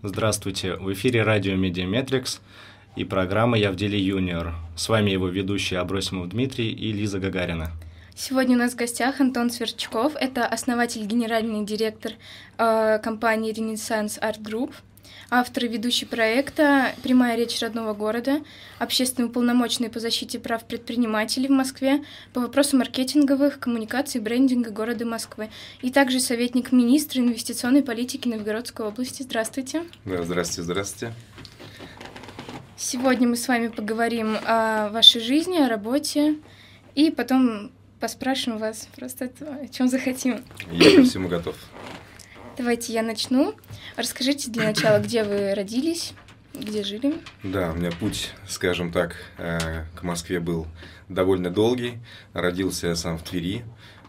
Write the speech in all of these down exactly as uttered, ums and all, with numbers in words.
Здравствуйте, в эфире радио Медиаметрикс и программа «Я в деле юниор». С вами его ведущие Абросимов Дмитрий и Лиза Гагарина. Сегодня у нас в гостях Антон Сверчков, это основатель, генеральный директор э, компании Renaissance Art Group, автор и ведущий проекта «Прямая речь родного города», общественный уполномоченный по защите прав предпринимателей в Москве по вопросу маркетинговых, коммуникаций и брендинга города Москвы, и также советник министра инвестиционной политики Новгородской области. Здравствуйте. Да, здравствуйте, здравствуйте. Сегодня мы с вами поговорим о вашей жизни, о работе, и потом поспрашиваем вас просто о чем захотим. Я ко всему готов. Давайте я начну. Расскажите для начала, где вы родились, где жили? Да, у меня путь, скажем так, к Москве был довольно долгий. Родился я сам в Твери.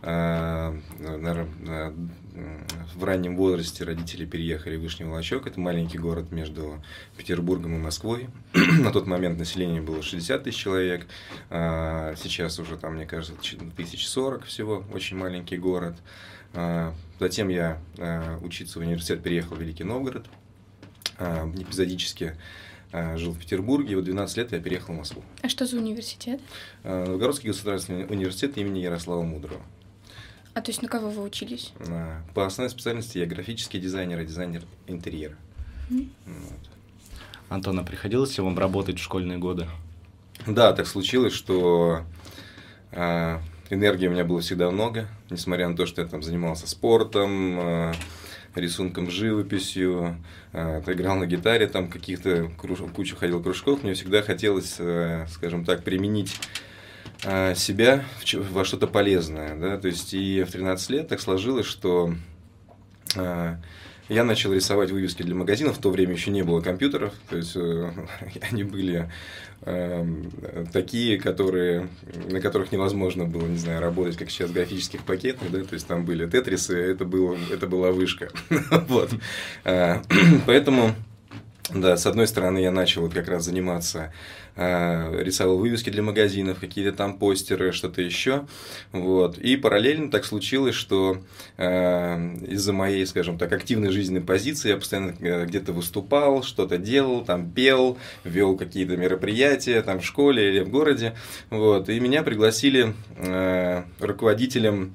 Наверное, в раннем возрасте родители переехали в Вышний Волочек. Это маленький город между Петербургом и Москвой. На тот момент население было шестьдесят тысяч человек. Сейчас уже там, мне кажется, тысяч сорок всего. Очень маленький город. Затем я учиться в университет переехал в Великий Новгород. Эпизодически жил в Петербурге, и вот двенадцать лет я переехал в Москву. А что за университет? Новгородский государственный университет имени Ярослава Мудрого. А то есть на кого вы учились? По основной специальности я графический дизайнер и дизайнер интерьера. Mm. Вот. Антон, а приходилось ли вам работать в школьные годы? Да, так случилось, что э, энергии у меня было всегда много, несмотря на то, что я там занимался спортом, э, рисунком, живописью, э, играл на гитаре, там каких-то круж... кучу ходил кружков, мне всегда хотелось, э, скажем так, применить э, себя в, во что-то полезное, да, то есть и в тринадцать лет так сложилось, что э, я начал рисовать вывески для магазинов, в то время еще не было компьютеров, то есть э, они были э, такие, которые, на которых невозможно было, не знаю, работать, как сейчас, в графических пакетах, да, то есть там были тетрисы, это, было, это была вышка, вот, поэтому, да, с одной стороны я начал вот как раз заниматься, рисовал вывески для магазинов, какие-то там постеры, что-то еще. Вот. И параллельно так случилось, что э, из-за моей, скажем так, активной жизненной позиции я постоянно где-то выступал, что-то делал, там пел, вел какие-то мероприятия там в школе или в городе. Вот. И меня пригласили э, руководителем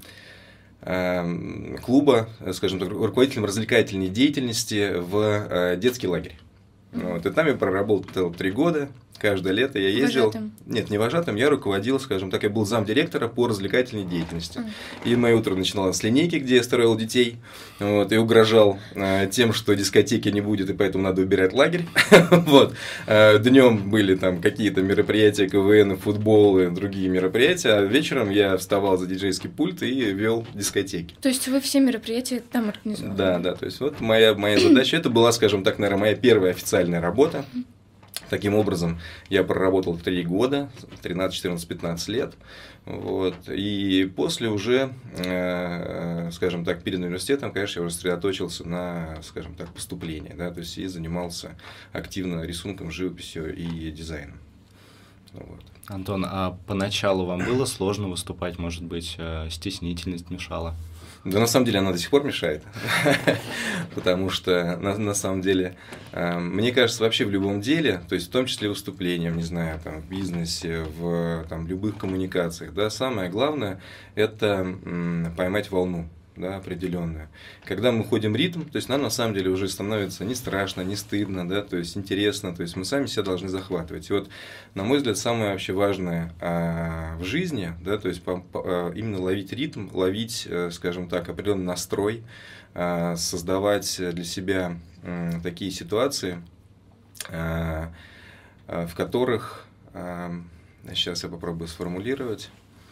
э, клуба, скажем так, руководителем развлекательной деятельности в э, детский лагерь. Вот. И там я проработал три года. Каждое лето я ездил... Вожатым? Нет, не вожатым, я руководил, скажем так, я был замдиректора по развлекательной деятельности. Mm. И мое утро начиналось с линейки, где я строил детей, вот, и угрожал э, тем, что дискотеки не будет, и поэтому надо убирать лагерь. вот. э, Днем были там какие-то мероприятия, КВН, футбол и другие мероприятия, а вечером я вставал за диджейский пульт и вел дискотеки. То есть вы все мероприятия там организовали? Да, да, то есть вот моя, моя задача, это была, скажем так, наверное, моя первая официальная работа. Таким образом, я проработал три года, тринадцать, четырнадцать, пятнадцать лет, вот, и после уже, э, скажем так, перед университетом, конечно, я уже сосредоточился на, скажем так, поступлении, да, то есть и занимался активно рисунком, живописью и дизайном. Вот. Антон, а поначалу вам было сложно выступать, может быть, стеснительность мешала? Да, на самом деле, она до сих пор мешает, потому что, на, на самом деле, э, мне кажется, вообще в любом деле, то есть в том числе выступлением, не знаю, там, в бизнесе, в там, любых коммуникациях, да, самое главное – это м, поймать волну. Да, определенную. Когда мы ходим в ритм, то есть нам на самом деле уже становится не страшно, не стыдно, да, то есть интересно, то есть мы сами себя должны захватывать. И вот, на мой взгляд, самое вообще важное а, в жизни, да, то есть по, по, именно ловить ритм, ловить, скажем так, определенный настрой, а, создавать для себя а, такие ситуации, а, а, в которых, а, сейчас я попробую сформулировать,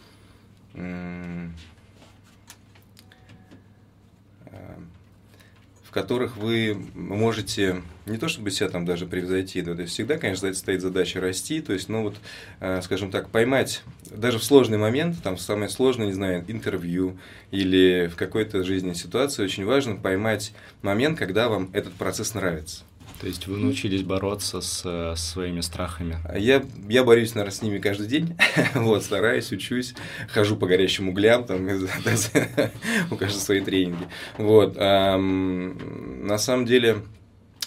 в которых вы можете не то чтобы себя там даже превзойти, да, то есть всегда, конечно, стоит задача расти, то есть, ну вот, скажем так, поймать даже в сложный момент, там, в самое сложное, не знаю, интервью или в какой-то жизненной ситуации очень важно поймать момент, когда вам этот процесс нравится. То есть вы научились бороться с, с своими страхами? Я, я борюсь, наверное, с ними каждый день, вот, стараюсь, учусь, хожу по горящим углям, там, у каждого свои тренинги. Вот, а, на самом деле,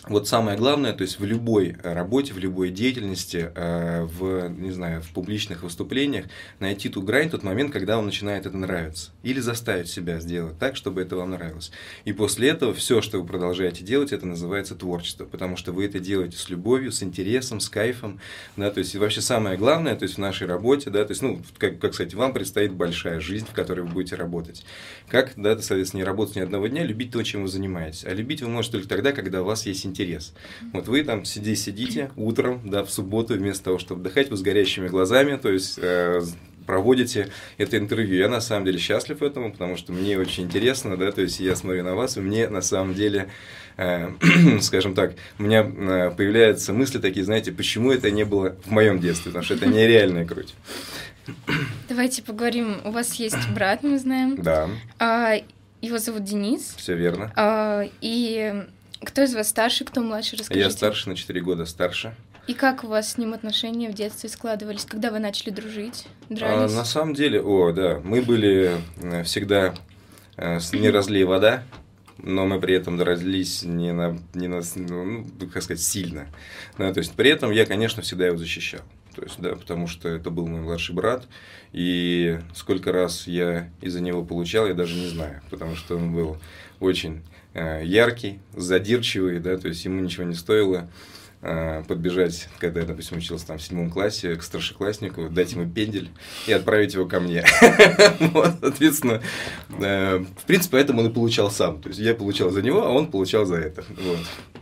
Вот самое главное, то есть в любой работе, в любой деятельности, в, не знаю, в публичных выступлениях найти ту грань, тот момент, когда вам начинает это нравиться. Или заставить себя сделать так, чтобы это вам нравилось. И после этого все, что вы продолжаете делать, это называется творчество. Потому что вы это делаете с любовью, с интересом, с кайфом. Да, то есть и вообще самое главное, то есть в нашей работе, да, то есть, ну, как, как кстати, вам предстоит большая жизнь, в которой вы будете работать. Как, да, соответственно, не работать ни одного дня, любить то, чем вы занимаетесь. А любить вы можете только тогда, когда у вас есть интерес. интерес. Вот вы там сидите, сидите утром, да, в субботу, вместо того, чтобы отдыхать, вы с горящими глазами, то есть э, проводите это интервью. Я на самом деле счастлив этому, потому что мне очень интересно, да, то есть я смотрю на вас, и мне на самом деле, э, скажем так, у меня э, появляются мысли такие, знаете, почему это не было в моем детстве, потому что это нереальная круть. Давайте поговорим. У вас есть брат, мы знаем. Да. А, его зовут Денис. Все верно. А, и кто из вас старше, кто младше? Расскажите. Я старше, на четыре года старше. И как у вас с ним отношения в детстве складывались? Когда вы начали дружить, А, дрались? на самом деле, о, да, мы были всегда э, не разлей вода, но мы при этом дрались не на, не на, ну, как сказать, сильно. Да, то есть при этом я, конечно, всегда его защищал. То есть, да, потому что это был мой младший брат, и сколько раз я из-за него получал, я даже не знаю, потому что он был очень э, яркий, задирчивый, да, то есть ему ничего не стоило э, подбежать, когда я, допустим, учился там в седьмом классе, к старшекласснику, дать ему пендель и отправить его ко мне. Вот, соответственно, в принципе, поэтому он и получал сам. То есть я получал за него, а он получал за это. Вот.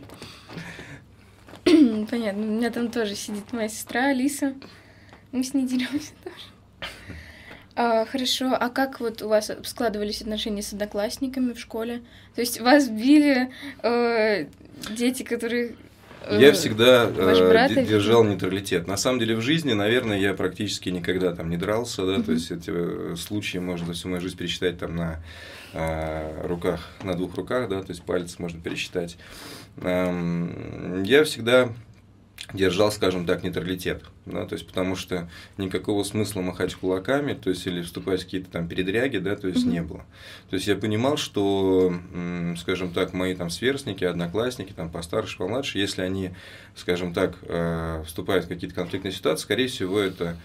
Понятно. У меня там тоже сидит моя сестра Алиса. Мы с ней деремся тоже. А, хорошо. А как вот у вас складывались отношения с одноклассниками в школе? То есть вас били э, дети, которые... Э, я всегда э, держал нейтралитет. На самом деле в жизни, наверное, я практически никогда там не дрался, да, mm-hmm. то есть эти случаи можно за всю мою жизнь пересчитать там на э, руках, на двух руках, да, то есть пальцы можно пересчитать. Эм, я всегда держал, скажем так, нейтралитет, да, то есть потому что никакого смысла махать кулаками, то есть или вступать в какие-то там передряги, да, то есть mm-hmm. не было. То есть я понимал, что, скажем так, мои там сверстники, одноклассники, там постарше, помладше, если они, скажем так, вступают в какие-то конфликтные ситуации, скорее всего, это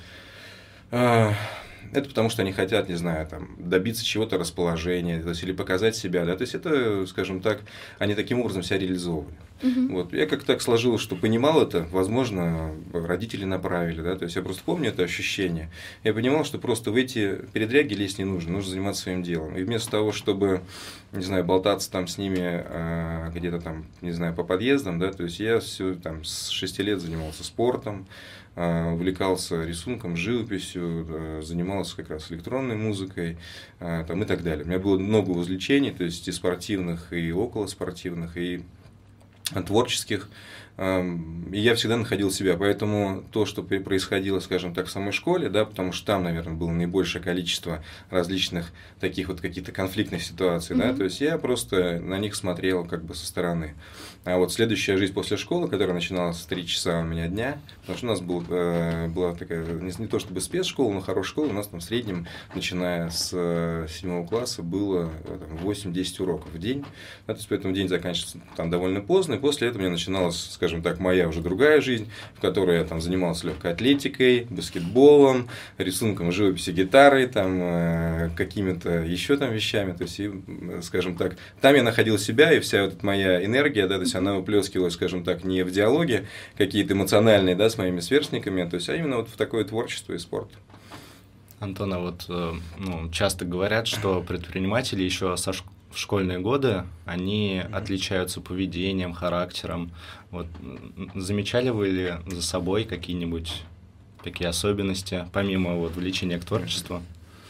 это потому, что они хотят, не знаю, там, добиться чего-то расположения, то есть, или показать себя, да, то есть это, скажем так, они таким образом себя реализовывали. Uh-huh. Вот. Я как-то так сложилось, что понимал это, возможно, родители направили, да, то есть я просто помню это ощущение. Я понимал, что просто в эти передряги лезть не нужно, нужно заниматься своим делом. И вместо того, чтобы, не знаю, болтаться там с ними а, где-то там, не знаю, по подъездам, да, то есть я все там с шести лет занимался спортом, увлекался рисунком, живописью, занимался как раз электронной музыкой там, и так далее. У меня было много увлечений, то есть и спортивных, и околоспортивных, и творческих. И я всегда находил себя, поэтому то, что происходило, скажем так, в самой школе, да, потому что там, наверное, было наибольшее количество различных таких вот каких-то конфликтных ситуаций, mm-hmm. да, то есть я просто на них смотрел как бы со стороны. А вот следующая жизнь после школы, которая начиналась в три часа у меня дня, потому что у нас был, э, была такая, не, не то чтобы спецшкола, но хорошая школа, у нас там в среднем, начиная с э, седьмого класса, было там, восемь-десять уроков в день, да, то есть поэтому день заканчивался там довольно поздно, и после этого у меня начиналась, скажем так, моя уже другая жизнь, в которой я там занимался легкой атлетикой, баскетболом, рисунком живописи, гитарой, там, э, какими-то еще там вещами, то есть, и, скажем так, там я находил себя, и вся вот эта моя энергия, да, то есть она выплескивалась, скажем так, не в диалоге какие-то эмоциональные, да, с моими сверстниками, то есть, а именно вот в такое творчество и спорт. Антон, а вот ну, часто говорят, что предприниматели еще со школы в школьные годы, они mm-hmm. отличаются поведением, характером. Вот, замечали вы ли за собой какие-нибудь такие особенности, помимо вот, влечения к творчеству?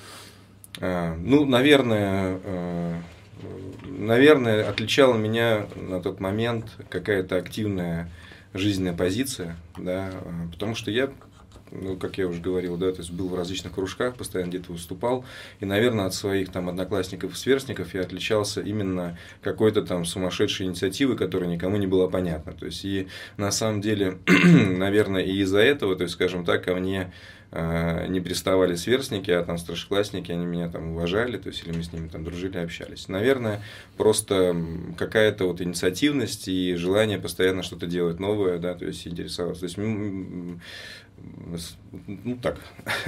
А, ну, наверное, э, наверное, отличала меня на тот момент какая-то активная жизненная позиция, да, потому что я, ну, как я уже говорил, да, то есть был в различных кружках, постоянно где-то выступал, и, наверное, от своих там одноклассников и сверстников я отличался именно какой-то там сумасшедшей инициативой, которая никому не была понятна. То есть, и на самом деле, наверное, и из-за этого, то есть, скажем так, ко мне не приставали сверстники, а там старшеклассники, они меня там уважали, то есть или мы с ними там дружили, общались. Наверное, просто какая-то вот инициативность и желание постоянно что-то делать новое, да, то есть интересоваться. То есть, ну так.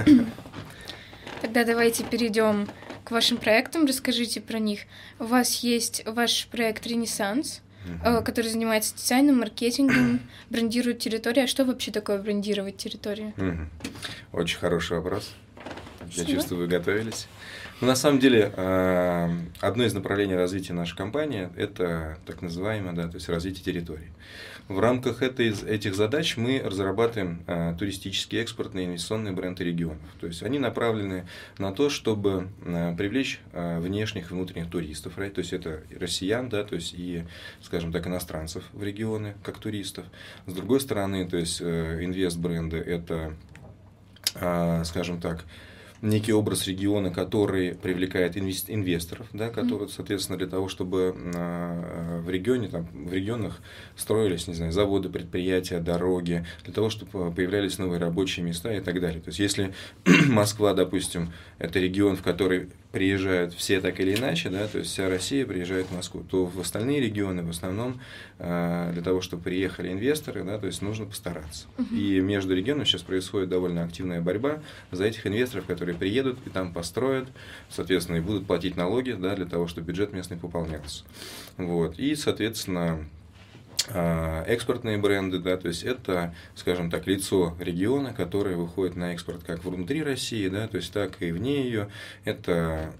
Тогда давайте перейдем к вашим проектам, расскажите про них. У вас есть ваш проект «Ренессанс», uh-huh. который занимается дизайном, маркетингом, брендирует территорию. А что вообще такое брендировать территорию? Uh-huh. Очень хороший вопрос. Я чувствую, вы готовились. Но на самом деле, одно из направлений развития нашей компании – это так называемое, да, то есть развитие территории. В рамках этой, этих задач мы разрабатываем а, туристические, экспортные, инвестиционные бренды регионов. То есть они направлены на то, чтобы а, привлечь а, внешних и внутренних туристов, right? То есть это россиян, да, то есть и, скажем так, иностранцев в регионы, как туристов. С другой стороны, то есть инвест-бренды – это, а, скажем так, некий образ региона, который привлекает инвесторов, да, которые, соответственно, для того, чтобы в регионе, там, в регионах строились, не знаю, заводы, предприятия, дороги, для того, чтобы появлялись новые рабочие места и так далее. То есть, если Москва, допустим, это регион, в который приезжают все так или иначе, да, то есть вся Россия приезжает в Москву, то в остальные регионы в основном для того, чтобы приехали инвесторы, да, то есть нужно постараться. Uh-huh. И между регионами сейчас происходит довольно активная борьба за этих инвесторов, которые приедут и там построят, соответственно, и будут платить налоги, да, для того, чтобы бюджет местный пополнялся. Вот. И, соответственно, экспортные бренды, да, то есть это, скажем так, лицо региона, которое выходит на экспорт как внутри России, да, то есть так и вне ее. Это,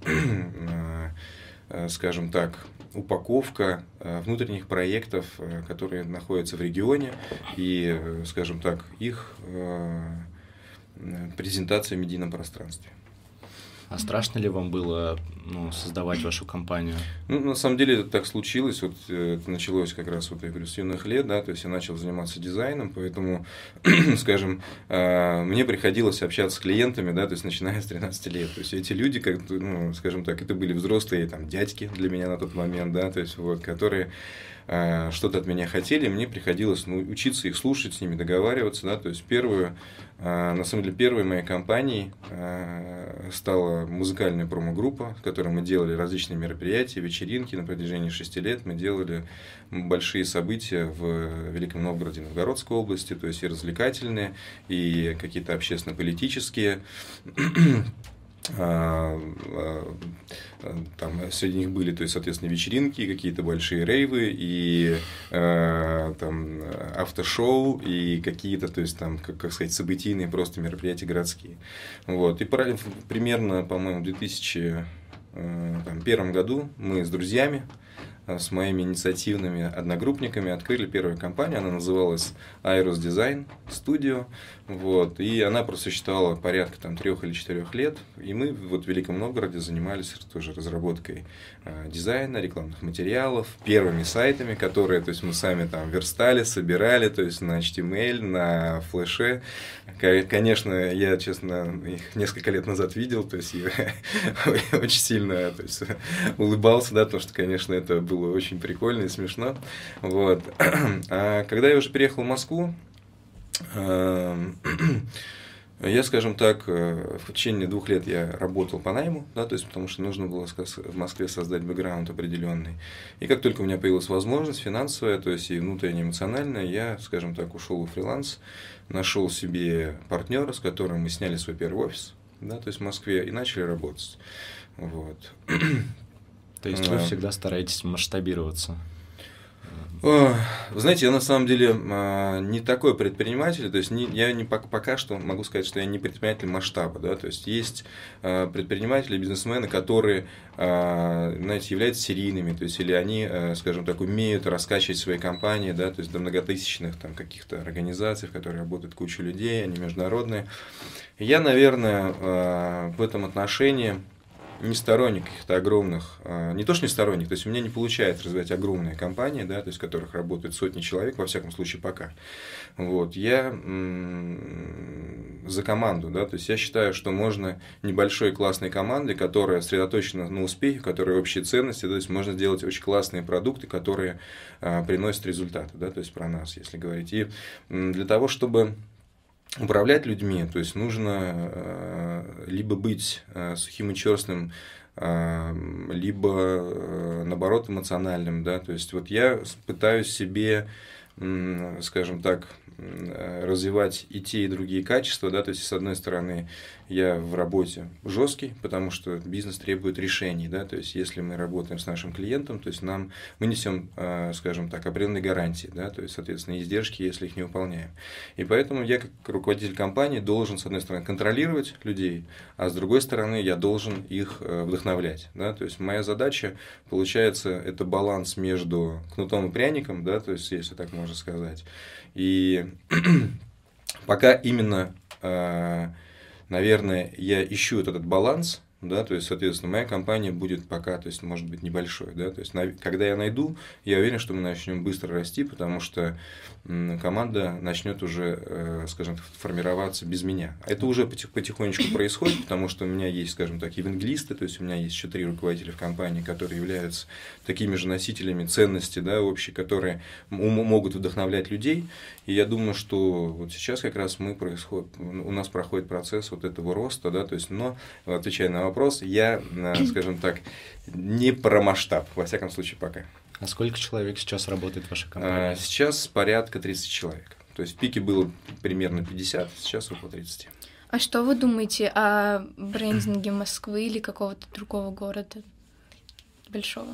скажем так, упаковка внутренних проектов, которые находятся в регионе, и, скажем так, их презентация в медийном пространстве. А страшно ли вам было, ну, создавать вашу компанию? Ну, на самом деле, это так случилось. Вот это началось как раз, вот я говорю, с юных лет, да, то есть я начал заниматься дизайном, поэтому, скажем, мне приходилось общаться с клиентами, да, то есть начиная с тринадцати лет. То есть эти люди, как, ну, скажем так, это были взрослые там дядьки для меня на тот момент, да, то есть вот, которые что-то от меня хотели, мне приходилось, ну, учиться их слушать, с ними договариваться, да, то есть первую, на самом деле, первой моей компанией стала музыкальная промо-группа, в которой мы делали различные мероприятия, вечеринки на протяжении шести лет, мы делали большие события в Великом Новгороде, Новгородской области, то есть и развлекательные, и какие-то общественно-политические. Там среди них были, то есть, соответственно, вечеринки, какие-то большие рейвы, и э, там автошоу, и какие-то, то есть, там, как, как сказать, событийные просто мероприятия городские. Вот. И примерно, по-моему, в две тысячи первом году мы с друзьями, с моими инициативными одногруппниками открыли первую компанию, она называлась Айрус Design Studio, вот, и она просуществовала порядка там трех или четырех лет, и мы вот в Великом Новгороде занимались тоже разработкой э, дизайна, рекламных материалов, первыми сайтами, которые, то есть, мы сами там верстали, собирали, то есть, на эйч ти эм эль, на флеше. Конечно, я, честно, их несколько лет назад видел, то есть, я очень сильно, то есть, улыбался, да, потому что, конечно, это было очень прикольно и смешно. Вот. А когда я уже переехал в Москву, я, скажем так, в течение двух лет я работал по найму, да, то есть, потому что нужно было в Москве создать бэкграунд определенный. И как только у меня появилась возможность финансовая, то есть и внутренне эмоциональная, я, скажем так, ушел в фриланс, нашел себе партнера, с которым мы сняли свой первый офис, да, то есть в Москве, и начали работать. Вот. То есть вы всегда стараетесь масштабироваться? Вы знаете, я на самом деле не такой предприниматель, то есть не, я не, пока что могу сказать, что я не предприниматель масштаба, да, то есть есть предприниматели, бизнесмены, которые, знаете, являются серийными, то есть или они, скажем так, умеют раскачивать свои компании, да, то есть до многотысячных там каких-то организаций, в которых работает куча людей, они международные. Я, наверное, в этом отношении не сторонник каких-то огромных, не то что не сторонник, то есть у меня не получается развивать огромные компании, да, то есть в которых работают сотни человек, во всяком случае пока. Вот. Я м- за команду, да, то есть я считаю, что можно небольшой классной командой, которая сосредоточена на успехе, которая общие ценности, то есть можно сделать очень классные продукты, которые а, приносят результаты, да, то есть про нас, если говорить. И м- для того, чтобы управлять людьми, то есть нужно либо быть сухим и черстным, либо, наоборот, эмоциональным, да, то есть вот я пытаюсь себе, скажем так, развивать и те, и другие качества, да, то есть, с одной стороны, я в работе жесткий, потому что бизнес требует решений, да, то есть, если мы работаем с нашим клиентом, то есть, нам, мы несем, скажем так, определенные гарантии, да, то есть, соответственно, издержки, если их не выполняем. И поэтому я, как руководитель компании, должен, с одной стороны, контролировать людей, а с другой стороны, я должен их вдохновлять, да, то есть, моя задача, получается, это баланс между кнутом и пряником, да, то есть, если так можно сказать. И пока именно, наверное, я ищу этот баланс, да, то есть, соответственно, моя компания будет пока, то есть, может быть, небольшой, да, то есть, когда я найду, я уверен, что мы начнем быстро расти, потому что команда начнет уже, скажем так, формироваться без меня. Это уже потихонечку происходит, потому что у меня есть, скажем так, евангелисты, то есть, у меня есть еще три руководителя в компании, которые являются такими же носителями ценностей, да, общей, которые могут вдохновлять людей. И я думаю, что вот сейчас как раз мы происходит, у нас проходит процесс вот этого роста, да, то есть, но, отвечая на вопрос, я, скажем так, не про масштаб, во всяком случае, пока. А сколько человек сейчас работает в вашей компании? Сейчас порядка тридцать человек. То есть в пике было примерно пятьдесят, сейчас около тридцати. А что вы думаете о брендинге Москвы или какого-то другого города большого?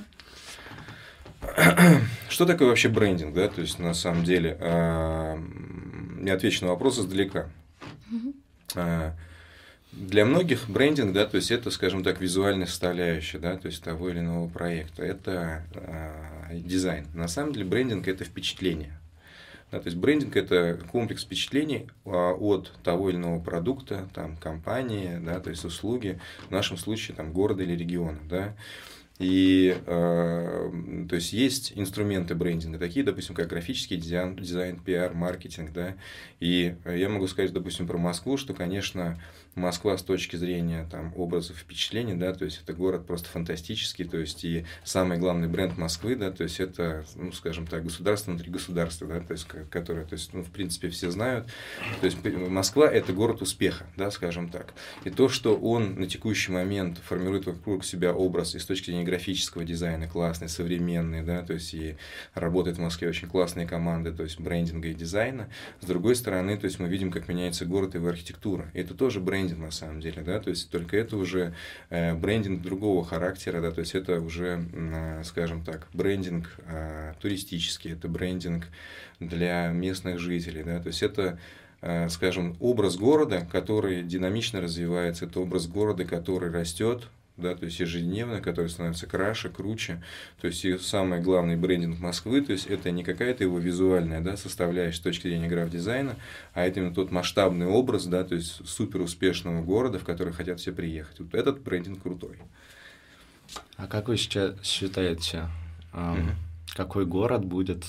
Что такое вообще брендинг, да? То есть, на самом деле, я отвечу на вопрос издалека. Mm-hmm. Для многих брендинг, да, то есть это, скажем так, визуальная составляющая, да, то есть того или иного проекта, это э, дизайн. На самом деле брендинг это впечатление. Да, то есть брендинг это комплекс впечатлений э, от того или иного продукта, там, компании, да, то есть услуги, в нашем случае там, города или региона. Да. И э, то есть есть инструменты брендинга, такие, допустим, как графический дизайн, дизайн, пиар, маркетинг, да. И я могу сказать, допустим, про Москву, что, конечно, Москва с точки зрения там, образов, впечатлений, да, то есть это город просто фантастический, то есть и самый главный бренд Москвы, да, то есть это, ну, скажем так, государство внутри государства, да, то есть которое, то есть, ну, в принципе, все знают, то есть Москва это город успеха, да, скажем так, и то, что он на текущий момент формирует вокруг себя образ и с точки зрения графического дизайна классный, современный, да, то есть и работает в Москве очень классные команды, то есть брендинга и дизайна, с другой стороны, то есть мы видим, как меняется город и его архитектура, и это тоже брендинг на самом деле, да, то есть только это уже э, брендинг другого характера, да, то есть это уже, э, скажем так, брендинг э, туристический, это брендинг для местных жителей, да, то есть это, э, скажем, образ города, который динамично развивается, это образ города, который растет, да, то есть ежедневно, который становится краше, круче, то есть и самый главный брендинг Москвы, то есть это не какая-то его визуальная, да, составляющая с точки зрения граф-дизайна, а это именно тот масштабный образ, да, то есть супер успешного города, в который хотят все приехать. Вот этот брендинг крутой. А как вы сейчас считаете, эм, mm-hmm. какой город будет,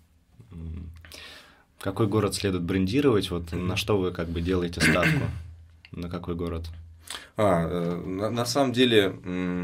какой город следует брендировать, вот mm-hmm. на что вы как бы делаете ставку, на какой город? А, на, на самом деле,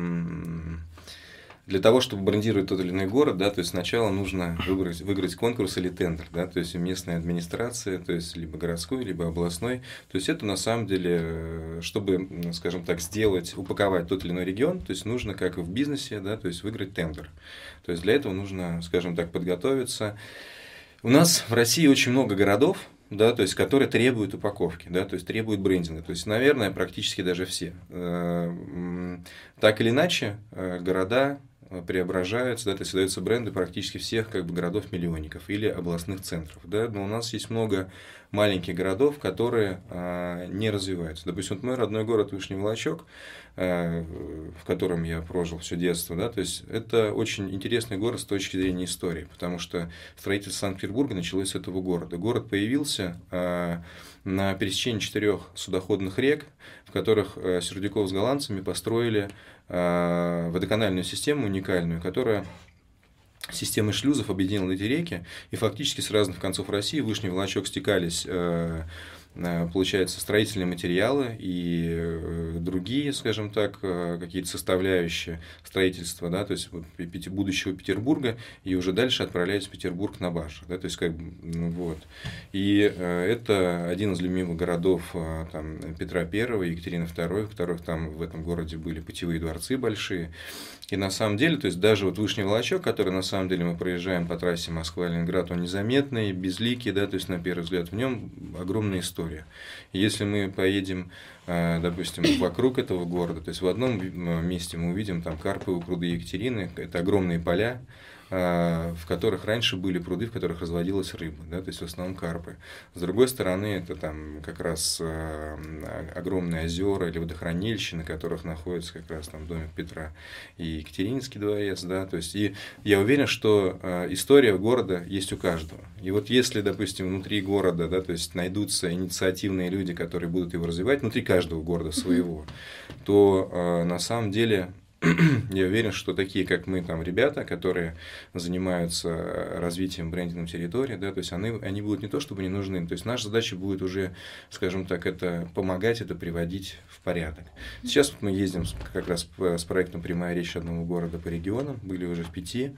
для того, чтобы брендировать тот или иной город, да, то есть сначала нужно выиграть, выиграть конкурс или тендер, да, то есть у местной администрации, то есть либо городской, либо областной. То есть это на самом деле, чтобы, скажем так, сделать, упаковать тот или иной регион, то есть нужно, как и в бизнесе, да, то есть выиграть тендер. То есть для этого нужно, скажем так, подготовиться. У нас в России очень много городов, да, то есть, которые требуют упаковки, да, то есть требуют брендинга. То есть, наверное, практически даже все. Так или иначе, города преображаются, да, то есть создаются бренды практически всех как бы городов-миллионников или областных центров. Да, но у нас есть много маленьких городов, которые а, не развиваются. Допустим, вот мой родной город Вышний Волочек, а, в котором я прожил все детство, да, то есть это очень интересный город с точки зрения истории, потому что строительство Санкт-Петербурга началось с этого города. Город появился а, на пересечении четырех судоходных рек, в которых а, Сердюков с голландцами построили а, водоканальную систему уникальную, которая системой шлюзов объединила эти реки, и фактически с разных концов России в Вышний Волочек стекались э, получается, строительные материалы и другие, скажем так, какие-то составляющие строительства, да, то есть вот, будущего Петербурга, и уже дальше отправляюсь в Петербург на Башах, да, то есть как бы, ну, вот. И это один из любимых городов там, Петра Первого, Екатерины Второй, у которых там в этом городе были путевые дворцы большие. И на самом деле, то есть даже вот Вышний Волочек, который на самом деле мы проезжаем по трассе Москва-Ленинград, он незаметный, безликий, да, то есть на первый взгляд в нем огромная история. И если мы поедем, допустим, вокруг этого города, то есть в одном месте мы увидим там Карповые пруды Екатерины, это огромные поля, в которых раньше были пруды, в которых разводилась рыба, да, то есть в основном карпы. С другой стороны, это там как раз огромные озера или водохранилища, на которых находится как раз там домик Петра и Екатерининский дворец, да, то есть и я уверен, что история города есть у каждого. И вот если, допустим, внутри города, да, то есть найдутся инициативные люди, которые будут его развивать, внутри каждого города своего, то на самом деле я уверен, что такие, как мы, там, ребята, которые занимаются развитием брендингом территории, да, то есть они, они будут не то чтобы не нужны, то есть наша задача будет уже, скажем так, это помогать, это приводить в порядок. Сейчас вот мы ездим как раз с проектом «Прямая речь одного города» по регионам, были уже в пяти,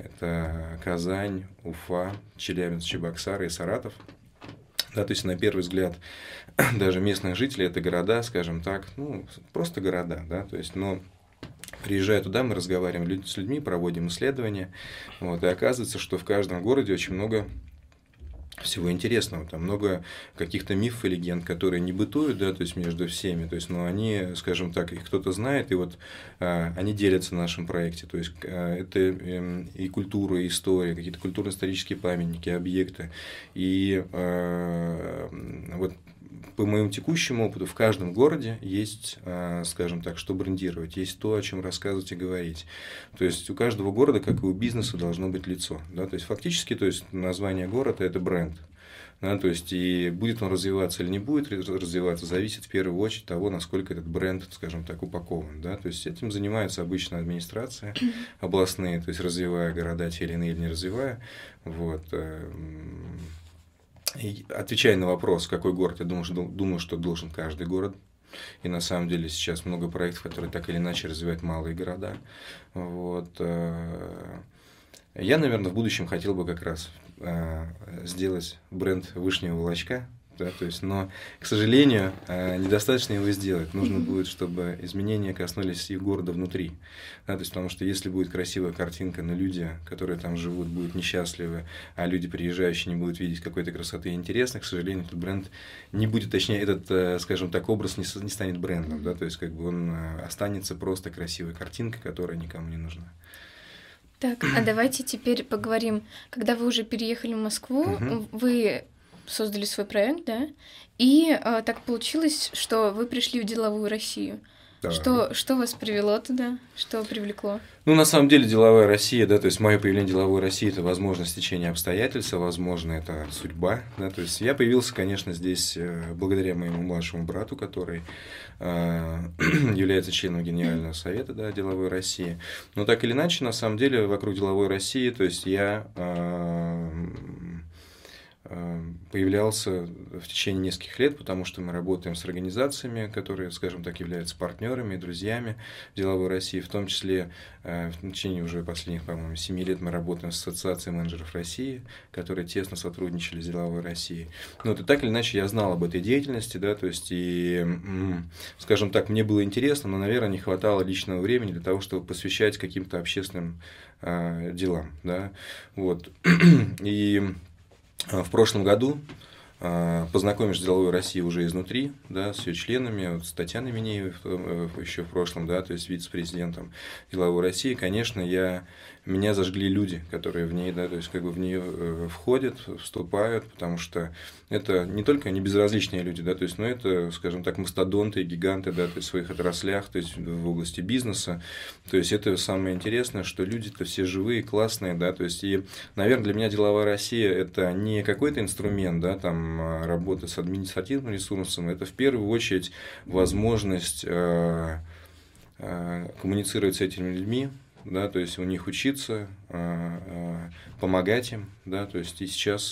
это Казань, Уфа, Челябинск, Чебоксары и Саратов. Да, то есть, на первый взгляд, даже местных жителей это города, скажем так, ну, просто города, да, то есть, но приезжая туда, мы разговариваем с людьми, проводим исследования, вот, и оказывается, что в каждом городе очень много всего интересного, там много каких-то мифов и легенд, которые не бытуют, да, то есть между всеми, то есть, но они, скажем так, их кто-то знает, и вот а, они делятся на нашем проекте, то есть а, это э, и культура, и история, какие-то культурно-исторические памятники, объекты, и а, вот по моему текущему опыту, в каждом городе есть, скажем так, что брендировать, есть то, о чем рассказывать и говорить. То есть у каждого города, как и у бизнеса, должно быть лицо. Да? То есть фактически, то есть название города – это бренд. Да? То есть и будет он развиваться или не будет развиваться, зависит в первую очередь от того, насколько этот бренд, скажем так, упакован. Да? То есть этим занимается обычно администрация областные, то есть развивая города те или иные или не развивая. Вот. И отвечая на вопрос, какой город, я думаю, что, думаю, что должен каждый город. И на самом деле сейчас много проектов, которые так или иначе развивают малые города. Вот. Я, наверное, в будущем хотел бы как раз сделать бренд Вышнего Волочка. Да, то есть, но, к сожалению, недостаточно его сделать. Нужно будет, чтобы изменения коснулись и города внутри. Да, то есть, потому что если будет красивая картинка, но люди, которые там живут, будут несчастливы, а люди, приезжающие, не будут видеть какой-то красоты и интереса, к сожалению, этот бренд не будет, точнее, этот, скажем так, образ не, не станет брендом. Да, то есть, как бы он останется просто красивой картинкой, которая никому не нужна. Так, а давайте теперь поговорим. Когда вы уже переехали в Москву, угу. вы создали свой проект, да, и а, так получилось, что вы пришли в деловую Россию. Да. Что, что вас привело туда? Что привлекло? Ну, на самом деле, деловая Россия, да, то есть мое появление в деловой России – это возможность течения обстоятельств, возможно, это судьба, да, то есть я появился, конечно, здесь благодаря моему младшему брату, который э, является членом Генерального совета, да, деловой России. Но так или иначе, на самом деле, вокруг деловой России, то есть я э, появлялся в течение нескольких лет, потому что мы работаем с организациями, которые, скажем так, являются партнерами и друзьями деловой России, в том числе в течение уже последних, по-моему, семи лет мы работаем с Ассоциацией менеджеров России, которые тесно сотрудничали с деловой Россией. Ну, вот и так или иначе я знал об этой деятельности, да, то есть и, скажем так, мне было интересно, но, наверное, не хватало личного времени для того, чтобы посвящать каким-то общественным э, делам, да, вот, и в прошлом году, познакомишь с деловой Россией уже изнутри, да, с ее членами, вот, с Татьяной Минеевой еще в прошлом, да, то есть вице-президентом деловой России, конечно, я, меня зажгли люди, которые в ней, да, то есть как бы в нее входят, вступают, потому что это не только не безразличные люди, да, то есть, но это, скажем так, мастодонты, гиганты, да, то есть в своих отраслях, то есть в области бизнеса, то есть это самое интересное, что люди-то все живые, классные, да, то есть и, наверное, для меня деловая Россия это не какой-то инструмент, да, там работа с административным ресурсом, это в первую очередь возможность э, э, коммуницировать с этими людьми, да, то есть у них учиться, э, э, помогать им, да, то есть и сейчас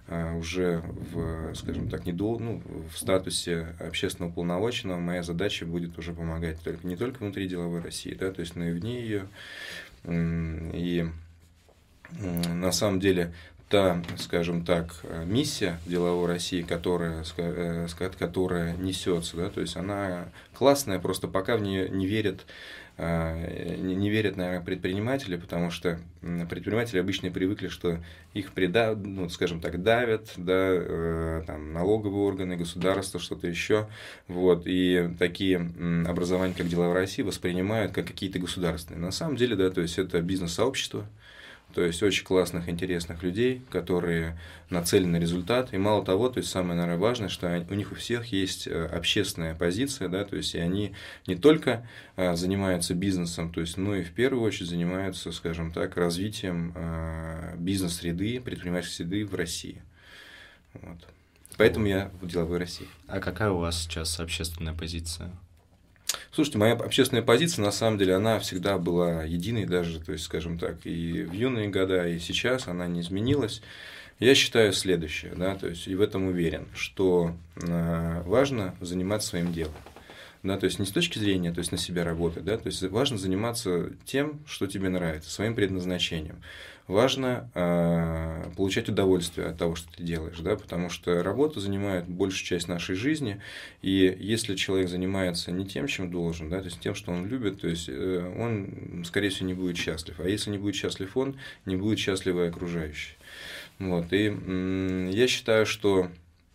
уже в, скажем так, недол... ну, в статусе общественного уполномоченного, моя задача будет уже помогать только, не только внутри деловой России, да, то есть, но и вне ее. И на самом деле та, скажем так, миссия деловой России, которая, которая несется, да, то есть она классная, просто пока в нее не верят, не верят, наверное, предприниматели, потому что предприниматели обычно привыкли, что их преда, ну, скажем так, давят, да, там, налоговые органы, государство, что-то еще, вот, и такие образования, как деловая Россия, воспринимают как какие-то государственные. На самом деле, да, то есть это бизнес-сообщество. То есть очень классных, интересных людей, которые нацелены на результат. И мало того, то есть самое, наверное, важное, что у них у всех есть общественная позиция, да, то есть и они не только занимаются бизнесом, то есть, но и в первую очередь занимаются, скажем так, развитием бизнес-среды, предпринимательской среды в России. Вот. Поэтому вот. Я в деловой России. А какая у вас сейчас общественная позиция? Слушайте, моя общественная позиция, на самом деле, она всегда была единой даже, то есть, скажем так, и в юные года, и сейчас она не изменилась. Я считаю следующее, да, то есть, и в этом уверен, что э, важно заниматься своим делом. Да, то есть, не с точки зрения, то есть, на себя работать, да, то есть, важно заниматься тем, что тебе нравится, своим предназначением. Важно э, получать удовольствие от того, что ты делаешь, да, потому что работа занимает большую часть нашей жизни, и если человек занимается не тем, чем должен, да, то есть тем, что он любит, то есть э, он, скорее всего, не будет счастлив. А если не будет счастлив он, не будет счастливы и окружающие. Вот, и э, я считаю, что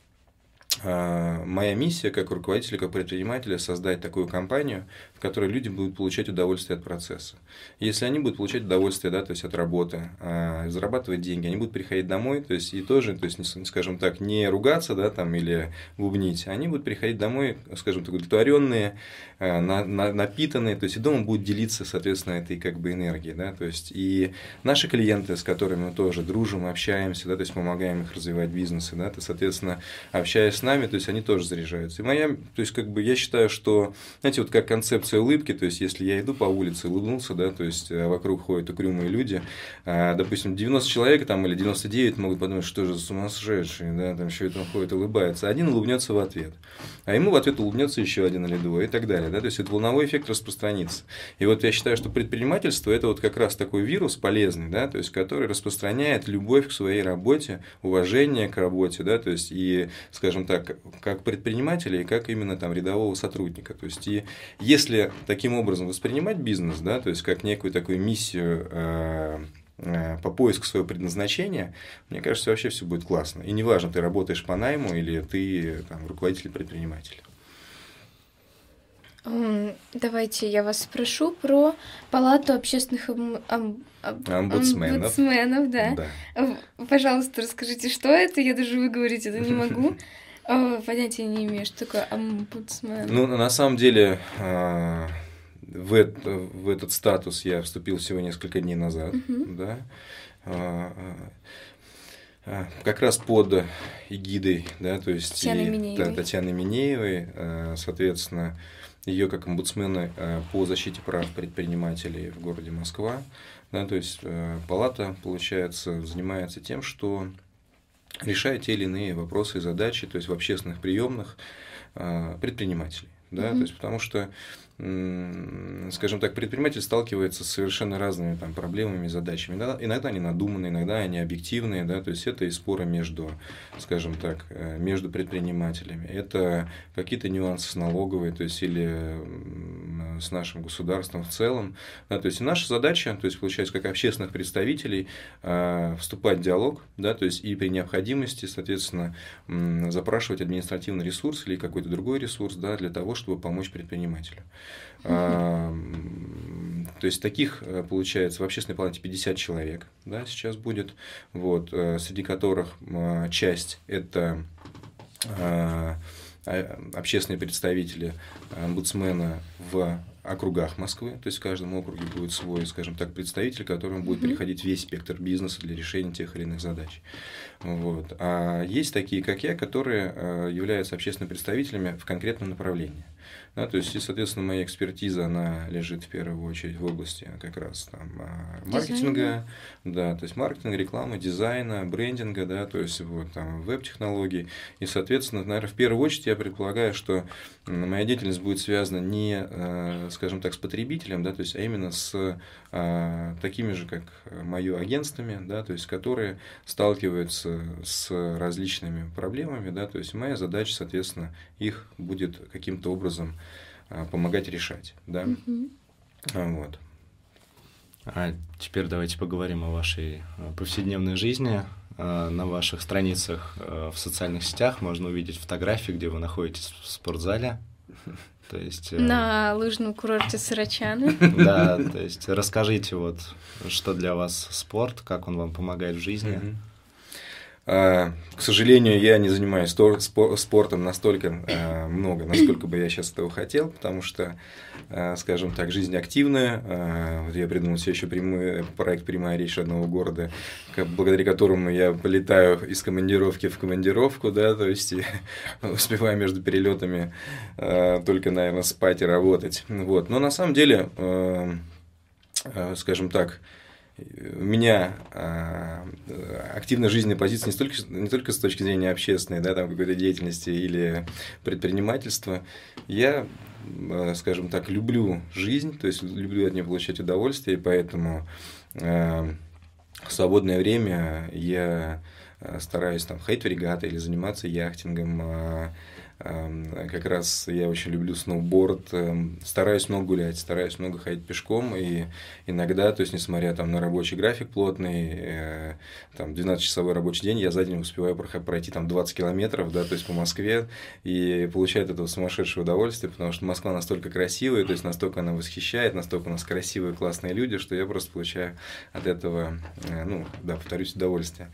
моя миссия как руководителя, как предпринимателя создать такую компанию, в которой люди будут получать удовольствие от процесса. Если они будут получать удовольствие, да, то есть от работы, зарабатывать деньги, они будут приходить домой, то есть и тоже, то есть, скажем так, не ругаться, да, там, или бубнить, они будут приходить домой, скажем так, удовлетворенные, на, на, напитанные, то есть и дома будут делиться, соответственно, этой как бы энергией, да, то есть и наши клиенты, с которыми мы тоже дружим, общаемся, да, то есть помогаем их развивать бизнесы, да, то, соответственно, общаясь с нами, то есть они тоже заряжаются. И моя, то есть как бы я считаю, что, знаете, вот как концепция улыбки, то есть если я иду по улице, улыбнулся, да, то есть вокруг ходят укрюмые люди, допустим, девяносто человек там или девяносто девять могут подумать, что же за сумасшедший, да, там еще это ходит, улыбается, один улыбнется в ответ, а ему в ответ улыбнется еще один или двое и так далее, да, то есть это волновой эффект распространится. И вот я считаю, что предпринимательство это вот как раз такой вирус полезный, да, то есть который распространяет любовь к своей работе, уважение к работе, да, то есть и, скажем так, как предпринимателя и как именно там рядового сотрудника. То есть, и если таким образом воспринимать бизнес, да, то есть как некую такую миссию э, э, по поиску своего предназначения, мне кажется, вообще все будет классно. И неважно, ты работаешь по найму или ты там, руководитель или предприниматель. Давайте я вас спрошу про Палату общественных ом... Ом... омбудсменов. омбудсменов да. Да. Пожалуйста, расскажите, что это? Я даже выговорить это не могу. Понятия не имею, что такое омбудсмен. Ну, на самом деле, в, это, в этот статус я вступил всего несколько дней назад, uh-huh. да, как раз под эгидой, да, то есть Татьяны и, Минеевой. Да, Татьяны Минеевой, соответственно, ее как омбудсмена по защите прав предпринимателей в городе Москва, да, то есть палата, получается, занимается тем, что решает те или иные вопросы и задачи, то есть в общественных приемных предпринимателей, да, mm-hmm. то есть потому что, скажем так, предприниматель сталкивается с совершенно разными там проблемами и задачами. Иногда, иногда они надуманные, иногда они объективные, да, то есть это и споры между, скажем так, между предпринимателями. Это какие-то нюансы с налоговой, то есть или с нашим государством в целом. Да, то есть и наша задача, то есть получается, как общественных представителей, вступать в диалог, да, то есть и при необходимости, соответственно, запрашивать административный ресурс или какой-то другой ресурс, да, для того, чтобы помочь предпринимателю. То есть таких, получается, в общественной палате пятьдесят человек, да, сейчас будет, вот, среди которых часть это общественные представители омбудсмена в округах Москвы, то есть в каждом округе будет свой, скажем так, представитель, которому будет переходить весь спектр бизнеса для решения тех или иных задач. Вот. А есть такие, как я, которые являются общественными представителями в конкретном направлении. Да, то есть, и, соответственно, моя экспертиза, она лежит в первую очередь в области как раз там, маркетинга, да, то есть маркетинга, рекламы, дизайна, брендинга, да, то есть вот, там, веб-технологий. И, соответственно, наверное, в первую очередь я предполагаю, что моя деятельность будет связана не, скажем так, с потребителем, да, то есть, а именно с а, такими же, как мое, агентствами, да, то есть, которые сталкиваются с различными проблемами, да, то есть, моя задача, соответственно, их будет каким-то образом помогать решать, да, Mm-hmm. вот. А теперь давайте поговорим о вашей повседневной жизни. На ваших страницах в социальных сетях можно увидеть фотографии, где вы находитесь в спортзале. То есть, на лыжном курорте Сарачаны. Да, то есть расскажите, вот, что для вас спорт, как он вам помогает в жизни. Mm-hmm. К сожалению, я не занимаюсь спортом настолько много, насколько бы я сейчас этого хотел, потому что, скажем так, жизнь активная. Вот я придумал себе еще прямой, проект «Прямая речь родного города», благодаря которому я полетаю из командировки в командировку, да, то есть успеваю между перелетами только, наверное, спать и работать. Вот. Но на самом деле, скажем так, у меня а, активная жизненная позиция не, столько, не только с точки зрения общественной, да, там, какой-то деятельности или предпринимательства. Я, скажем так, люблю жизнь, то есть люблю от нее получать удовольствие, и поэтому а, в свободное время я стараюсь там, ходить в регаты или заниматься яхтингом. А, как раз я очень люблю сноуборд, стараюсь много гулять, стараюсь много ходить пешком, и иногда, то есть, несмотря там, на рабочий график плотный, там, двенадцатичасовой рабочий день, я за день успеваю пройти там, двадцать километров, да, то есть, по Москве, и получаю от этого сумасшедшее удовольствие, потому что Москва настолько красивая, то есть, настолько она восхищает, настолько у нас красивые, классные люди, что я просто получаю от этого, ну, да, повторюсь, удовольствие.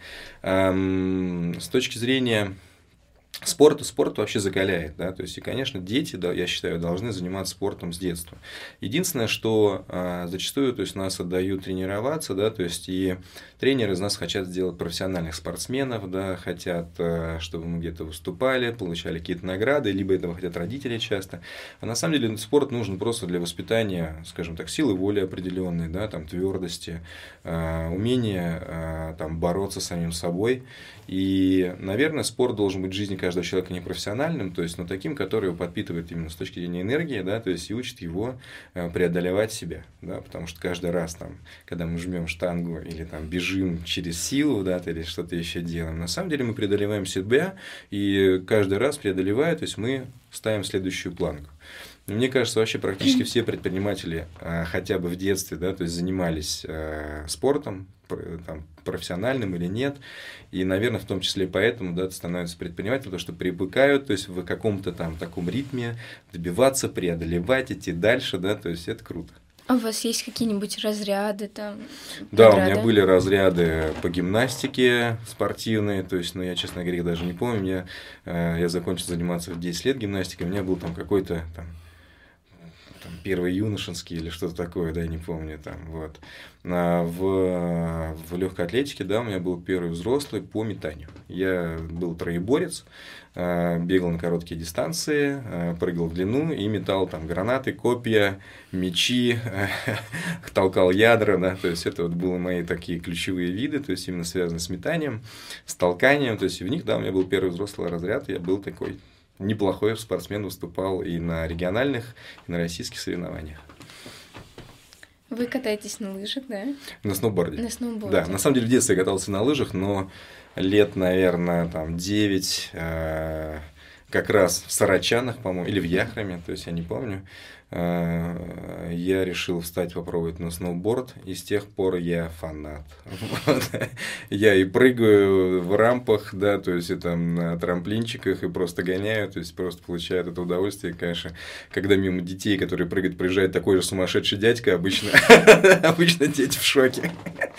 С точки зрения спорт, спорт вообще закаляет, да, то есть, и, конечно, дети, да, я считаю, должны заниматься спортом с детства. Единственное, что а, зачастую, то есть, нас отдают тренироваться, да, то есть, и тренеры из нас хотят сделать профессиональных спортсменов, да, хотят, а, чтобы мы где-то выступали, получали какие-то награды, либо этого хотят родители часто. А на самом деле, спорт нужен просто для воспитания, скажем так, силы воли определенной, да, там, твердости, а, умения, а, там, бороться с самим собой. И, наверное, спорт должен быть в жизни каждого человека не профессиональным, то есть, но таким, который его подпитывает именно с точки зрения энергии, да, то есть, и учит его преодолевать себя, да, потому что каждый раз, там, когда мы жмем штангу или там, бежим через силу, да, или что-то еще делаем, на самом деле мы преодолеваем себя, и каждый раз преодолевая, то есть, мы ставим следующую планку. Мне кажется, вообще практически все предприниматели а, хотя бы в детстве, да, то есть занимались а, спортом, там, профессиональным или нет. И, наверное, в том числе поэтому, да, становятся предпринимателями, потому что привыкают, то есть в каком-то там таком ритме добиваться, преодолевать, идти дальше, да, то есть это круто. А у вас есть какие-нибудь разряды там? Да, подряда? У меня были разряды по гимнастике спортивные, то есть, ну, я, честно говоря, даже не помню, я, я закончил заниматься в десять лет гимнастикой, у меня был там какой-то там Там, первый юношеский или что-то такое, да, я не помню, там, вот. А в, в легкой атлетике, да, у меня был первый взрослый по метанию. Я был троеборец, бегал на короткие дистанции, прыгал в длину и метал там гранаты, копья, мячи, толкал ядра, да, то есть, это вот были мои такие ключевые виды, то есть, именно связанные с метанием, с толканием, то есть, в них, да, у меня был первый взрослый разряд, я был такой неплохой спортсмен, выступал и на региональных, и на российских соревнованиях. Вы катаетесь на лыжах, да? На сноуборде. На сноуборде. Да, на самом деле в детстве я катался на лыжах, но лет, наверное, там девять, э, как раз в Сарачанах, по-моему, или в Яхраме, то есть я не помню, э, я решил встать попробовать на сноуборд, и с тех пор я фанат. Я и прыгаю в рампах, да, то есть и там на трамплинчиках, и просто гоняю, то есть просто получаю от этого удовольствие, конечно, когда мимо детей, которые прыгают, приезжает такой же сумасшедший дядька, обычно, обычно дети в шоке.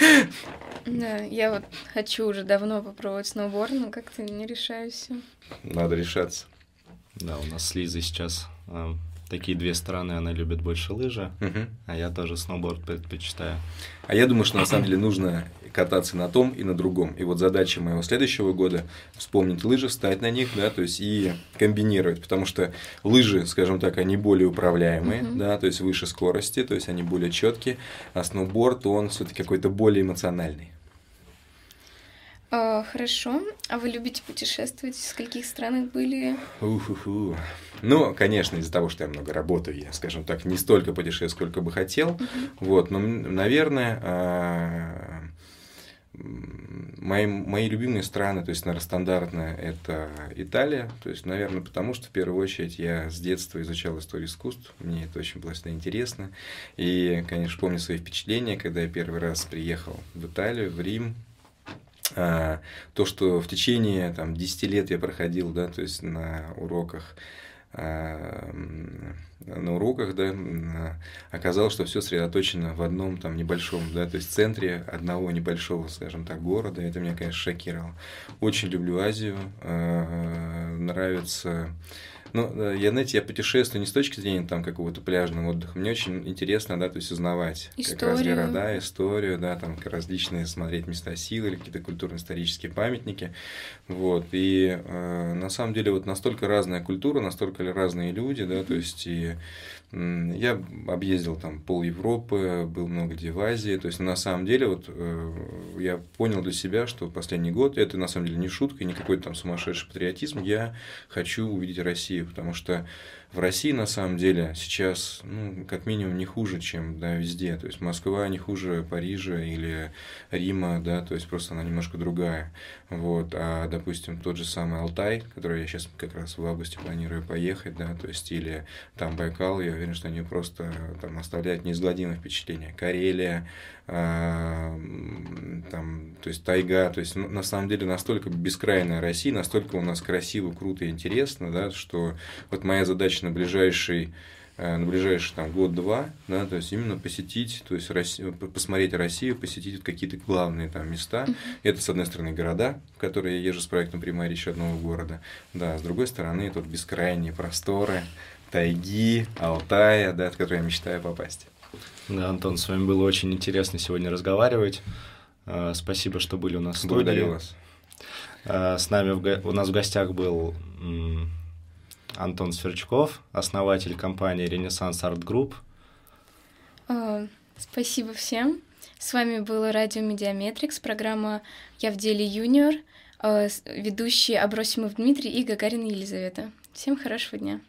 Да, я вот хочу уже давно попробовать сноуборд, но как-то не решаюсь. Надо решаться. Да, у нас с Лизой сейчас э, такие две стороны, она любит больше лыжи, Мгм. а я тоже сноуборд предпочитаю. А я думаю, что на самом деле нужно кататься на том и на другом. И вот задача моего следующего года вспомнить лыжи, встать на них, да, то есть и комбинировать, потому что лыжи, скажем так, они более управляемые, Мгм. да, то есть выше скорости, то есть они более четкие, а сноуборд, он все-таки какой-то более эмоциональный. А, хорошо. А вы любите путешествовать? В скольких странах были? Уху-ху. Ну, конечно, из-за того, что я много работаю, я, скажем так, не столько путешествую, сколько бы хотел. Мгм. Вот, но, м, наверное, а, м, мои, мои любимые страны, то есть, наверное, стандартно это Италия. То есть, наверное, потому что, в первую очередь, я с детства изучал историю искусств. Мне это очень было всегда интересно. И, конечно, помню свои впечатления, когда я первый раз приехал в Италию, в Рим. А, то, что в течение там, десяти лет я проходил, да, то есть на уроках, а, м, на уроках, да, м, оказалось, что все сосредоточено в одном там небольшом, да, то есть центре одного небольшого, скажем так, города. Это меня, конечно, шокировало. Очень люблю Азию, а, нравится. Ну, э, я, знаете, я путешествую не с точки зрения там какого-то пляжного отдыха. Мне очень интересно, да, то есть узнавать как раз Историю. города, историю, да, там различные смотреть места силы или какие-то культурно-исторические памятники. Вот. И э, на самом деле вот настолько разная культура, настолько разные люди, да, то есть и м, я объездил там пол Европы, был много где в Азии. То есть на самом деле вот э, я понял для себя, что последний год, это на самом деле не шутка, не какой-то там сумасшедший патриотизм, я хочу увидеть Россию, потому что в России на самом деле сейчас, ну, как минимум, не хуже, чем да, везде. То есть Москва не хуже Парижа или Рима, да, то есть просто она немножко другая. Вот. А, допустим, тот же самый Алтай, который я сейчас как раз в августе планирую поехать, да, то есть или там Байкал, я уверен, что они просто там оставляют неизгладимое впечатление. Карелия, а, там, то есть тайга, то есть ну, на самом деле настолько бескрайная Россия, настолько у нас красиво, круто и интересно, да, что вот моя задача на ближайший на ближайший там, год-два, да, то есть именно посетить, то есть Россию, посмотреть Россию, посетить какие-то главные там места. Mm-hmm. Это, с одной стороны, города, в которые я езжу с проектом «Прямая речь родного города», да, с другой стороны, тут бескрайние просторы, тайги, Алтая, да, в которые я мечтаю попасть. Да, Антон, с вами было очень интересно сегодня разговаривать. Спасибо, что были у нас в студии. Благодарю вас. С нами в го... у нас в гостях был Антон Сверчков, основатель компании Renaissance Art Group. Спасибо всем. С вами было радио Медиаметрикс, программа «Я в деле юниор», ведущие Абросимов Дмитрий и Гагарина Елизавета. Всем хорошего дня.